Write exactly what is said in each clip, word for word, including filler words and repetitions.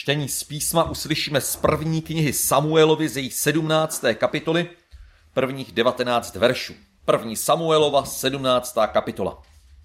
Čtení z písma uslyšíme z první knihy Samuelovi z její sedmnácté kapitoly, prvních devatenáct veršů. První Samuelova, sedmnáctá kapitola.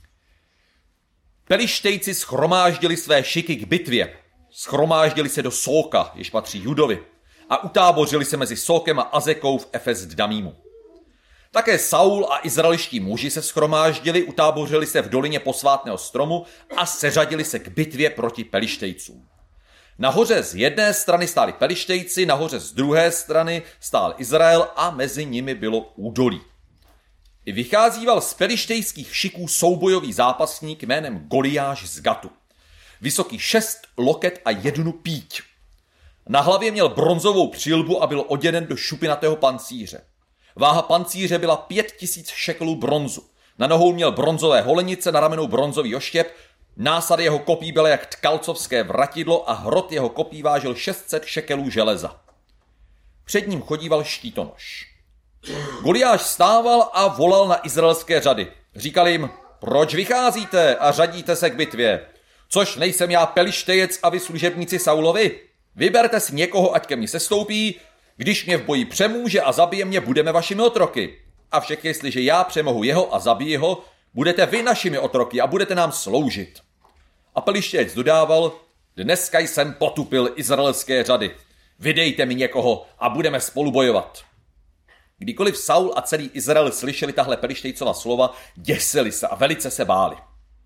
Pelištejci schromáždili své šiky k bitvě. Schromáždili se do Sóka, jež patří Judovi, a utábořili se mezi Sókem a Azekou v Efes Damímu. Také Saul a izraelští muži se schromáždili, utábořili se v dolině posvátného stromu a seřadili se k bitvě proti Pelištejcům. Nahoře z jedné strany stáli Pelištejci, nahoře z druhé strany stál Izrael a mezi nimi bylo údolí. I vycházíval z pelištejských šiků soubojový zápasník jménem Goliáš z Gatu. Vysoký šest loket a jednu píť. Na hlavě měl bronzovou přilbu a byl oděnen do šupinatého pancíře. Váha pancíře byla pět tisíc šekelů bronzu. Na nohou měl bronzové holenice, na ramenou bronzový oštěp, násady jeho kopí byly jak tkalcovské vratidlo a hrot jeho kopí vážil šest set šekelů železa. Před ním chodíval štítonoš. Goliáš stával a volal na izraelské řady. Říkal jim, proč vycházíte a řadíte se k bitvě? Což nejsem já Pelištejec a vy služebníci Saulovi? Vyberte si někoho, ať ke mně sestoupí, když mě v boji přemůže a zabije mě, budeme vašimi otroky. Avšak jestliže já přemohu jeho a zabiji ho, budete vy našimi otroky a budete nám sloužit. A Pelištejec dodával, dneska jsem potupil izraelské řady. Vydejte mi někoho a budeme spolu bojovat. Kdykoliv Saul a celý Izrael slyšeli tahle Pelištejcova slova, děsili se a velice se báli.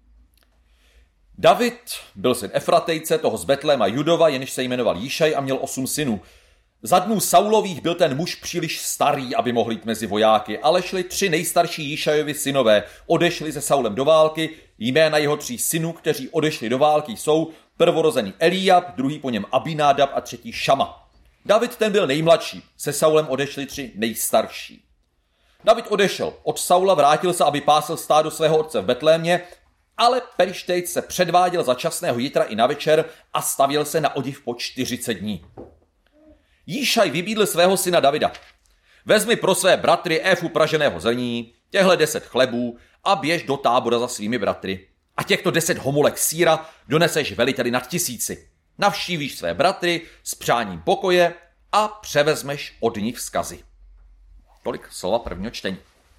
David byl syn Efratejce, toho z Betléma Judova, jenž se jmenoval Jíšaj a měl osm synů. Za dnů Saulových byl ten muž příliš starý, aby mohl jít mezi vojáky, ale šli tři nejstarší Jíšajovi synové, odešli se Saulem do války, jména jeho tří synů, kteří odešli do války, jsou prvorozený Eliab, druhý po něm Abinádab a třetí Šama. David ten byl nejmladší, se Saulem odešli tři nejstarší. David odešel od Saula, vrátil se, aby pásl stádo svého otce v Betlémě, ale Pelištejc se předváděl za časného jitra i na večer a stavěl se na odiv po čtyřicet dní. Jíšaj vybídl svého syna Davida. Vezmi pro své bratry éfu praženého zrní, těhle deset chlebů a běž do tábora za svými bratry. A těchto deset homolek sýra doneseš veliteli nad tisíci. Navštívíš své bratry s přáním pokoje a převezmeš od nich vzkazy. Tolik slova prvního čtení.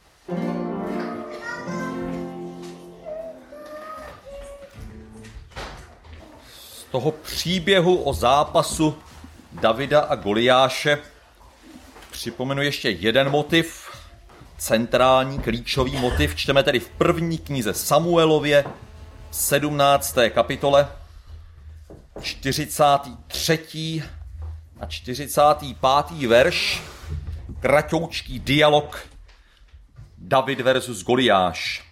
Z toho příběhu o zápasu Davida a Goliáše připomenu ještě jeden motiv, centrální, klíčový motiv. Čteme tedy v první knize Samuelově, sedmnácté kapitole, čtyřicátý třetí a čtyřicátý pátý verš, kratoučký dialog David versus Goliáš.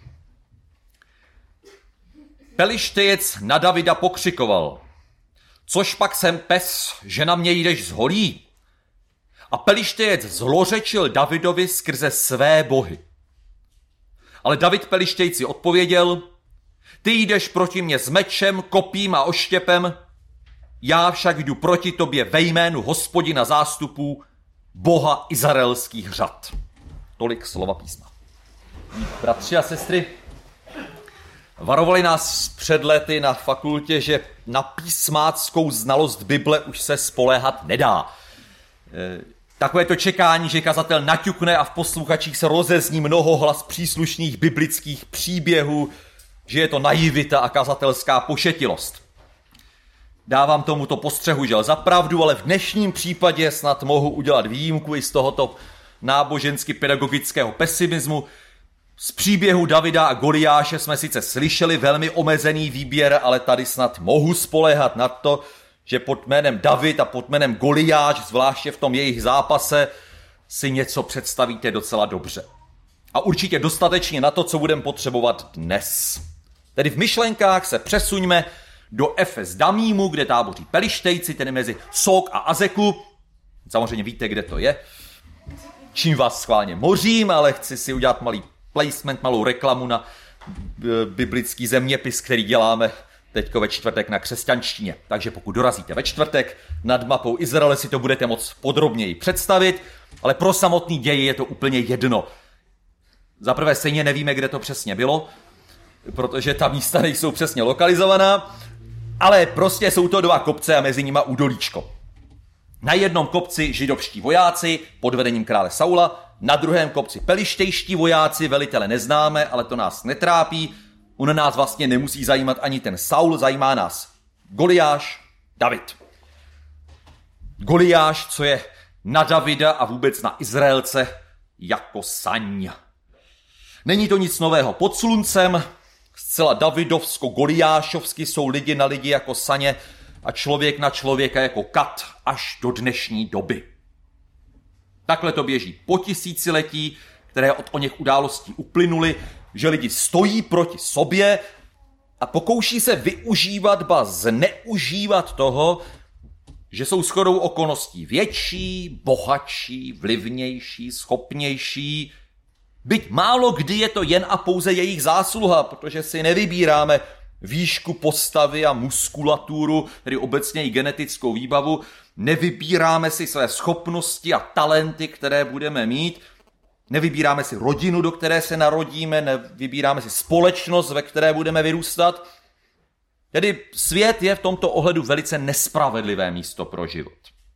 Pelištejec na Davida pokřikoval, což pak jsem pes, že na mě jdeš z holí? A Pelištejec zlořečil Davidovi skrze své bohy. Ale David Pelištejci odpověděl, ty jdeš proti mě s mečem, kopím a oštěpem, já však jdu proti tobě ve jménu Hospodina zástupů, Boha izraelských řad. Tolik slova písma. Bratři a sestry, varovali nás před lety na fakultě, že na písmáckou znalost Bible už se spoléhat nedá. Takové to čekání, že kazatel naťukne a v posluchačích se rozezní mnoho hlas příslušných biblických příběhů, že je to naivita a kazatelská pošetilost. Dávám tomuto postřehu žel za pravdu, ale v dnešním případě snad mohu udělat výjimku i z tohoto nábožensky pedagogického pesimismu. Z příběhu Davida a Goliáše jsme sice slyšeli velmi omezený výběr, ale tady snad mohu spoléhat na to, že pod jménem David a pod jménem Goliáš, zvláště v tom jejich zápase, si něco představíte docela dobře. A určitě dostatečně na to, co budeme potřebovat dnes. Tedy v myšlenkách se přesuňme do Efes Damímu, kde táboří Pelištejci, tedy mezi Sók a Azeku. Samozřejmě víte, kde to je. Čím vás schválně mořím, ale chci si udělat malý placement, malou reklamu na biblický zeměpis, který děláme teďko ve čtvrtek na křesťanštině. Takže pokud dorazíte ve čtvrtek, nad mapou Izraele si to budete moct podrobněji představit, ale pro samotný děj je to úplně jedno. Zaprvé stejně nevíme, kde to přesně bylo, protože ta místa nejsou přesně lokalizovaná. Ale prostě jsou to dva kopce a mezi nima údolíčko. Na jednom kopci židovští vojáci pod vedením krále Saula, na druhém kopci pelištejští vojáci, velitele neznáme, ale to nás netrápí. On nás vlastně nemusí zajímat ani ten Saul, zajímá nás Goliáš, David. Goliáš, co je na Davida a vůbec na Izraelce jako saň. Není to nic nového pod sluncem, zcela davidovsko-goliášovsky jsou lidi na lidi jako saně a člověk na člověka jako kat až do dnešní doby. Takhle to běží po tisíciletí, které od oněch událostí uplynuly, že lidi stojí proti sobě a pokouší se využívat, ba zneužívat toho, že jsou shodou okolností větší, bohatší, vlivnější, schopnější. Byť málo kdy je to jen a pouze jejich zásluha, protože si nevybíráme výšku postavy a muskulaturu, tedy obecně i genetickou výbavu, nevybíráme si své schopnosti a talenty, které budeme mít, nevybíráme si rodinu, do které se narodíme, nevybíráme si společnost, ve které budeme vyrůstat. Tedy svět je v tomto ohledu velice nespravedlivé místo pro život.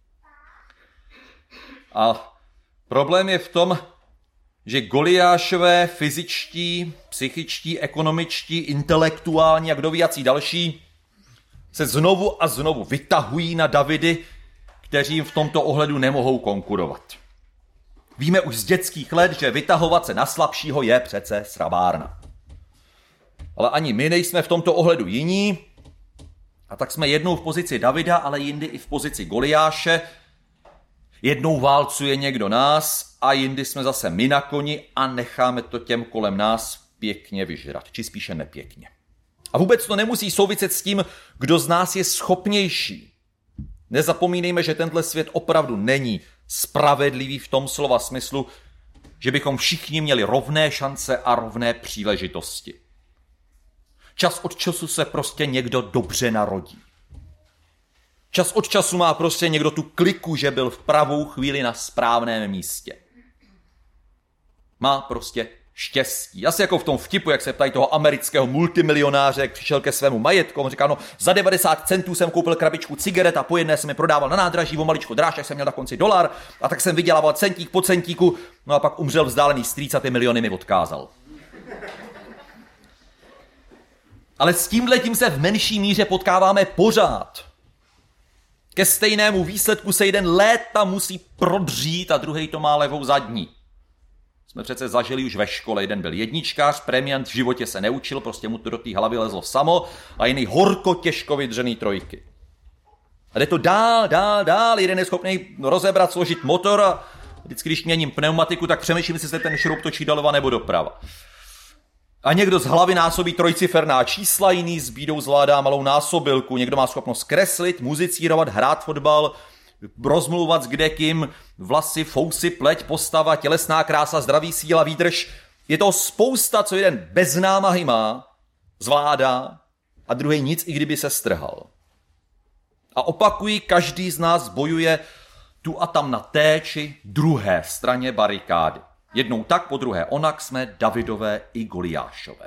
A problém je v tom, že Goliášové fyzičtí, psychičtí, ekonomičtí, intelektuální a kdo ví jací další se znovu a znovu vytahují na Davidy, kteří jim v tomto ohledu nemohou konkurovat. Víme už z dětských let, že vytahovat se na slabšího je přece srabárna. Ale ani my nejsme v tomto ohledu jiní, a tak jsme jednou v pozici Davida, ale jindy i v pozici Goliáše. Jednou válcuje někdo nás a jindy jsme zase my na koni a necháme to těm kolem nás pěkně vyžrat, či spíše nepěkně. A vůbec to nemusí souviset s tím, kdo z nás je schopnější. Nezapomínejme, že tenhle svět opravdu není spravedlivý v tom slova smyslu, že bychom všichni měli rovné šance a rovné příležitosti. Čas od času se prostě někdo dobře narodí. Čas od času má prostě někdo tu kliku, že byl v pravou chvíli na správném místě. Má prostě štěstí. Asi jako v tom vtipu, jak se ptají toho amerického multimilionáře, jak přišel ke svému majetku. On říká, no za devadesát centů jsem koupil krabičku cigaret a po jedné jsem je prodával na nádraží, o maličko dráž, jak jsem měl na konci dolar a tak jsem vydělával centík po centíku, no a pak umřel vzdálený strýc a ty miliony mi odkázal. Ale s tímhletím se v menší míře potkáváme pořád. Ke stejnému výsledku se jeden léta musí prodřít a druhej to má levou zadní. Jsme přece zažili už ve škole. Jeden byl jedničkář, premiant, v životě se neučil, prostě mu to do té hlavy lezlo samo a jiný horko těžko vydřený trojky. A jde to dál, dál, dál. Jeden je schopný rozebrat, složit motor a vždycky, když měním pneumatiku, tak přemýšlím, jestli se ten šroub točí doleva nebo doprava. A někdo z hlavy násobí trojciferná čísla, jiný s bídou zvládá malou násobilku, někdo má schopnost kreslit, muzicírovat, hrát fotbal, rozmluvat s kdekým, vlasy, fousy, pleť, postava, tělesná krása, zdraví, síla, výdrž. Je to spousta, co jeden bez námahy má, zvládá a druhý nic, i kdyby se strhal. A opakují, každý z nás bojuje tu a tam na té či druhé straně barikády. Jednou tak, po druhé onak jsme Davidové i Goliášové.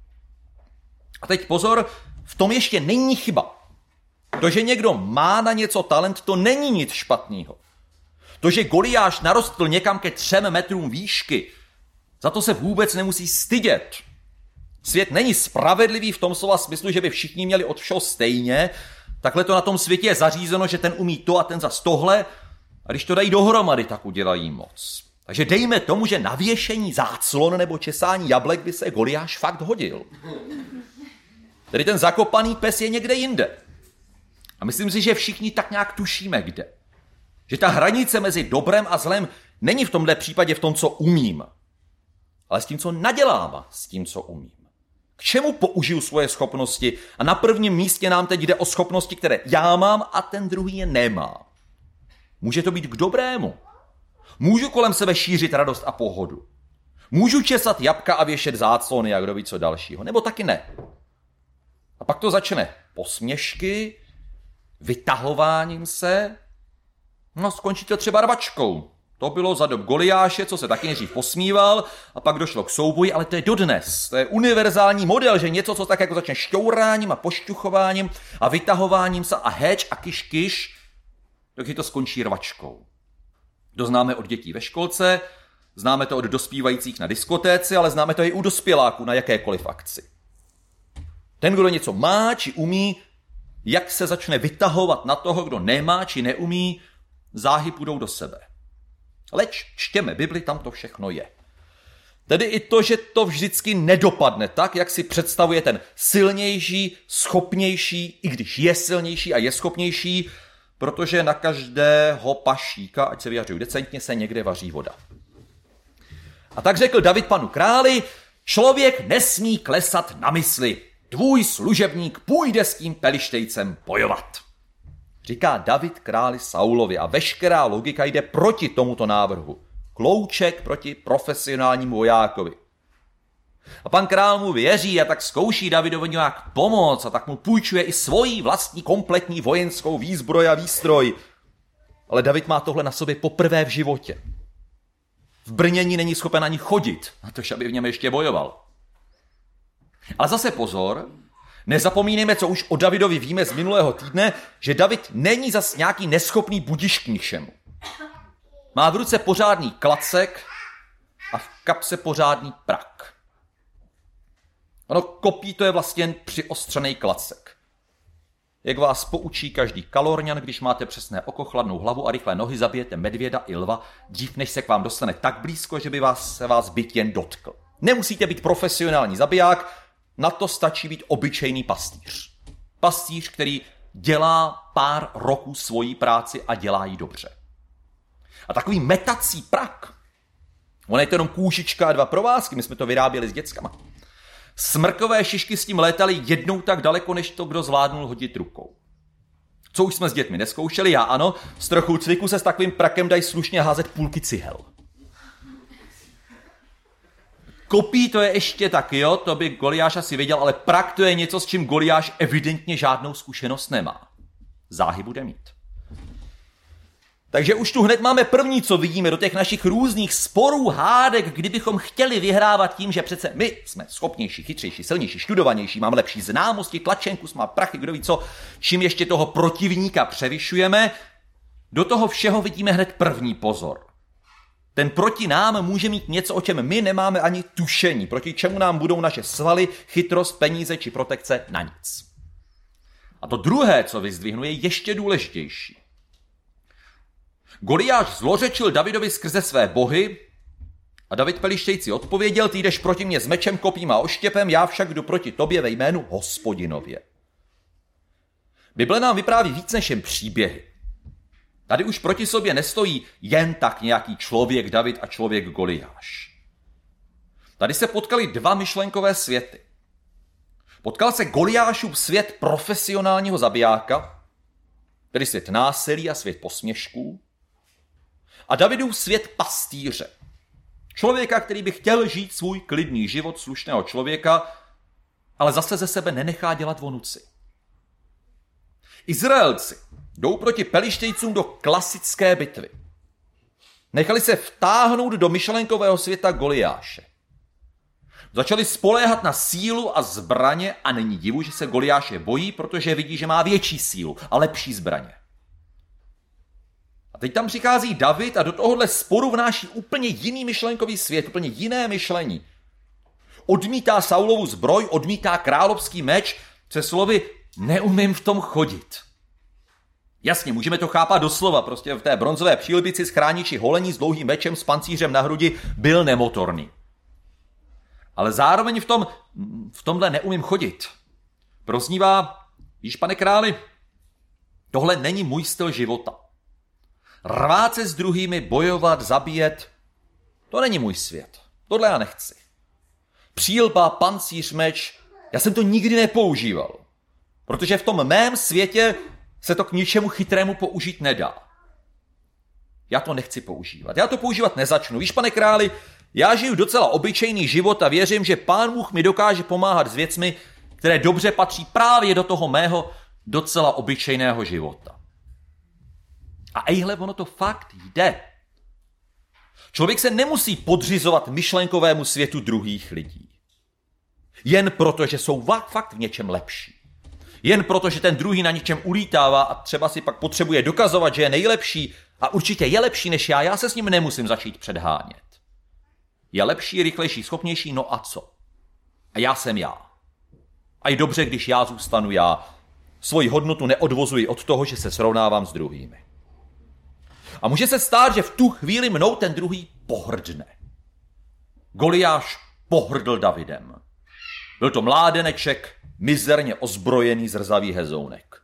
A teď pozor, v tom ještě není chyba. To, že někdo má na něco talent, to není nic špatného. To, že Goliáš narostl někam ke třem metrům výšky, za to se vůbec nemusí stydět. Svět není spravedlivý v tom slova smyslu, že by všichni měli od všeho stejně. Takhle to na tom světě je zařízeno, že ten umí to a ten zas tohle. A když to dají dohromady, tak udělají moc. Takže dejme tomu, že na věšení záclon nebo česání jablek by se Goliáš fakt hodil. Tedy ten zakopaný pes je někde jinde. A myslím si, že všichni tak nějak tušíme, kde. Že ta hranice mezi dobrem a zlem není v tomhle případě v tom, co umím, ale s tím, co nadělám, s tím, co umím. K čemu použiju svoje schopnosti? A na prvním místě nám teď jde o schopnosti, které já mám a ten druhý je nemá. Může to být k dobrému. Můžu kolem sebe šířit radost a pohodu. Můžu česat jabka a věšet záclony a kdo ví co dalšího. Nebo taky ne. A pak to začne posměšky, vytahováním se, no skončí to třeba rvačkou. To bylo za dob Goliáše, co se taky nejdřív posmíval a pak došlo k souboji, ale to je dodnes. To je univerzální model, že něco, co tak jako začne šťouráním a pošťuchováním a vytahováním se a heč a kyš kyš, taky to skončí rvačkou. To známe od dětí ve školce, známe to od dospívajících na diskotéce, ale známe to i u dospěláků na jakékoliv akci. Ten, kdo něco má či umí, jak se začne vytahovat na toho, kdo nemá či neumí, záhy půjdou do sebe. Leč čtěme Bibli, tam to všechno je. Tedy i to, že to vždycky nedopadne tak, jak si představuje ten silnější, schopnější, i když je silnější a je schopnější, protože na každého pašíka, ať se vyjadřují decentně, se někde vaří voda. A tak řekl David panu králi, člověk nesmí klesat na mysli, tvůj služebník půjde s tím Pelištejcem bojovat. Říká David králi Saulovi a veškerá logika jde proti tomuto návrhu. Klouček proti profesionálnímu vojákovi. A pan král mu věří a tak zkouší Davidovi nějak pomoct a tak mu půjčuje i svoji vlastní kompletní vojenskou výzbroj a výstroj. Ale David má tohle na sobě poprvé v životě. V brnění není schopen ani chodit, a tož aby v něm ještě bojoval. Ale zase pozor, nezapomínejme, co už o Davidovi víme z minulého týdne, že David není zas nějaký neschopný budiš k ničemu. Má v ruce pořádný klacek a v kapse pořádný prak. Ono kopí to je vlastně jen přiostřený klacek. Jak vás poučí každý kalorňan, když máte přesné oko, chladnou hlavu a rychlé nohy, zabijete medvěda i lva, dřív než se k vám dostane tak blízko, že by vás, se vás byt jen dotkl. Nemusíte být profesionální zabiják, na to stačí být obyčejný pastýř. Pastýř, který dělá pár roků svoji práci a dělá ji dobře. A takový metací prak, on je to jenom kůžička a dva provázky, my jsme to vyráběli s dětskama. Smrkové šišky s tím létaly jednou tak daleko, než to kdo zvládnul hodit rukou. Co už jsme s dětmi neskoušeli, já ano, s trochou cviku se s takovým prakem dají slušně házet půlky cihel. Kopí to je ještě tak, jo, to by Goliáš asi věděl, ale prak to je něco, s čím Goliáš evidentně žádnou zkušenost nemá. Záhy bude mít. Takže už tu hned máme první, co vidíme do těch našich různých sporů, hádek, kdybychom chtěli vyhrávat tím, že přece my jsme schopnější, chytřejší, silnější, študovanější, máme lepší známosti, tlačenku, má prachy, kdo ví co, čím ještě toho protivníka převyšujeme, do toho všeho vidíme hned první pozor. Ten proti nám může mít něco, o čem my nemáme ani tušení, proti čemu nám budou naše svaly, chytrost, peníze či protekce na nic. A to druhé, co vyzdvihnu, je ještě důležitější. Goliáš zlořečil Davidovi skrze své bohy a David Pelištejci odpověděl, ty jdeš proti mě s mečem, kopím a oštěpem, já však jdu proti tobě ve jménu Hospodinově. Bible nám vypráví víc než jen příběhy. Tady už proti sobě nestojí jen tak nějaký člověk David a člověk Goliáš. Tady se potkali dva myšlenkové světy. Potkal se Goliášův svět profesionálního zabijáka, tedy svět násilí a svět posměšků, a Davidův svět pastýře. Člověka, který by chtěl žít svůj klidný život slušného člověka, ale zase ze sebe nenechá dělat vonuci. Izraelci jdou proti Pelištejcům do klasické bitvy. Nechali se vtáhnout do myšlenkového světa Goliáše. Začali spoléhat na sílu a zbraně a není divu, že se Goliáše bojí, protože vidí, že má větší sílu a lepší zbraně. A teď tam přichází David a do tohohle sporu vnáší úplně jiný myšlenkový svět, úplně jiné myšlení. Odmítá Saulovu zbroj, odmítá královský meč, se slovy neumím v tom chodit. Jasně, můžeme to chápat doslova, prostě v té bronzové přílbici s chrániči holení s dlouhým mečem s pancířem na hrudi byl nemotorný. Ale zároveň v tom, v tomhle neumím chodit. Proznívá, víš, pane králi, tohle není můj styl života. Rvát se s druhými, bojovat, zabíjet, to není můj svět. Tohle já nechci. Přílba, pancíř, meč, já jsem to nikdy nepoužíval. Protože v tom mém světě se to k ničemu chytrému použít nedá. Já to nechci používat. Já to používat nezačnu. Víš, pane králi, já žiju docela obyčejný život a věřím, že Pán Bůh mi dokáže pomáhat s věcmi, které dobře patří právě do toho mého docela obyčejného života. A ejhle, ono to fakt jde. Člověk se nemusí podřizovat myšlenkovému světu druhých lidí. Jen proto, že jsou fakt v něčem lepší. Jen proto, že ten druhý na něčem ulítává a třeba si pak potřebuje dokazovat, že je nejlepší a určitě je lepší než já, já se s ním nemusím začít předhánět. Je lepší, rychlejší, schopnější, no a co? A já jsem já. A je dobře, když já zůstanu já. Svoji hodnotu neodvozuji od toho, že se srovnávám s druhými. A může se stát, že v tu chvíli mnou ten druhý pohrdne. Goliáš pohrdl Davidem. Byl to mládeneček, mizerně ozbrojený zrzavý hezounek.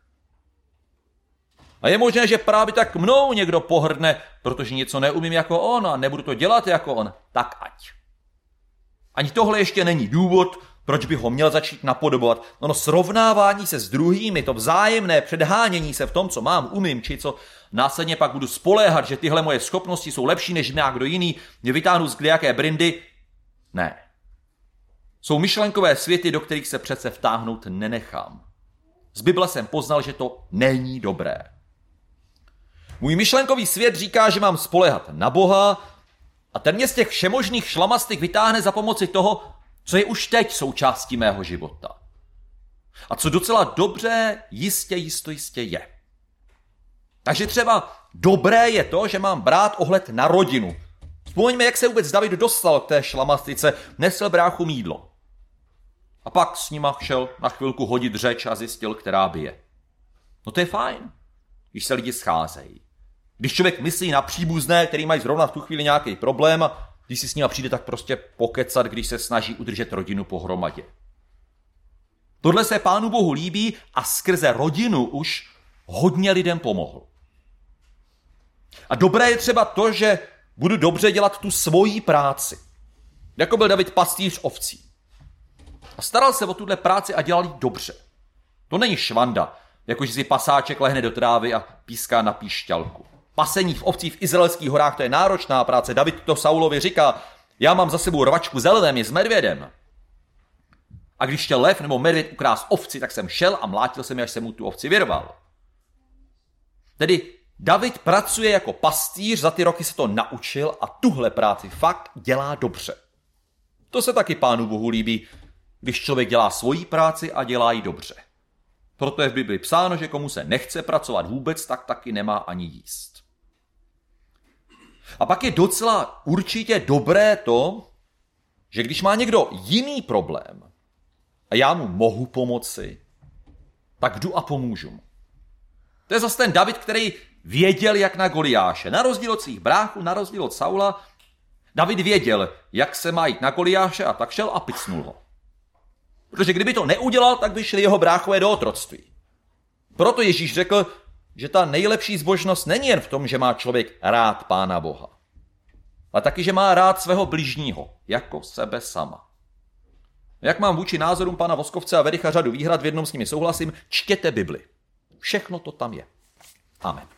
A je možné, že právě tak mnou někdo pohrdne, protože něco neumím jako on a nebudu to dělat jako on. Tak ať. Ani tohle ještě není důvod, proč bych ho měl začít napodobovat. No, no srovnávání se s druhými, to vzájemné předhánění se v tom, co mám, umím, či co následně pak budu spoléhat, že tyhle moje schopnosti jsou lepší než nějak kdo jiný, mě vytáhnu z kdejaké brindy. Ne. Jsou myšlenkové světy, do kterých se přece vtáhnout nenechám. Z Bible jsem poznal, že to není dobré. Můj myšlenkový svět říká, že mám spoléhat na Boha a ten mě z těch všemožných šlamastik vytáhne za pomoci toho, co je už teď součástí mého života. A co docela dobře, jistě, jisto, jistě je. Takže třeba dobré je to, že mám brát ohled na rodinu. Vzpomeňme, jak se vůbec David dostal k té šlamastice, nesl bráchu jídlo. A pak s nima šel na chvilku hodit řeč a zjistil, která bije. No to je fajn, když se lidi scházejí. Když člověk myslí na příbuzné, který mají zrovna v tu chvíli nějaký problém a když si s nima přijde, tak prostě pokecat, když se snaží udržet rodinu pohromadě. Tohle se Pánu Bohu líbí a skrze rodinu už hodně lidem pomohl. A dobré je třeba to, že budu dobře dělat tu svoji práci. Jako byl David pastýř ovcí. A staral se o tuhle práci a dělal ji dobře. To není švanda, jakože si pasáček lehne do trávy a píská na píšťalku. Pasení v ovcích v izraelských horách, to je náročná práce. David to Saulovi říká, já mám za sebou rvačku s lvem i s medvědem. A když chtěl lev nebo medvěd ukrást ovci, tak jsem šel a mlátil jsem, až jsem mu tu ovci vyrval. Tedy David pracuje jako pastýř, za ty roky se to naučil a tuhle práci fakt dělá dobře. To se taky Pánu Bohu líbí, když člověk dělá svoji práci a dělá ji dobře. Proto je v Bibli psáno, že komu se nechce pracovat vůbec, tak taky nemá ani jíst. A pak je docela určitě dobré to, že když má někdo jiný problém a já mu mohu pomoci, tak jdu a pomůžu mu. To je zase ten David, který věděl, jak na Goliáše. Na rozdíl od svých bráchů, na rozdíl od Saula, David věděl, jak se má jít na Goliáše a tak šel a picnul ho. Protože kdyby to neudělal, tak by šli jeho bráchové do otroctví. Proto Ježíš řekl, že ta nejlepší zbožnost není jen v tom, že má člověk rád Pána Boha, ale taky, že má rád svého bližního, jako sebe sama. Jak mám vůči názorům pana Voskovce a Vericha řadu výhrad, v jednom s nimi souhlasím, čtěte Bibli. Všechno to tam je. Amen.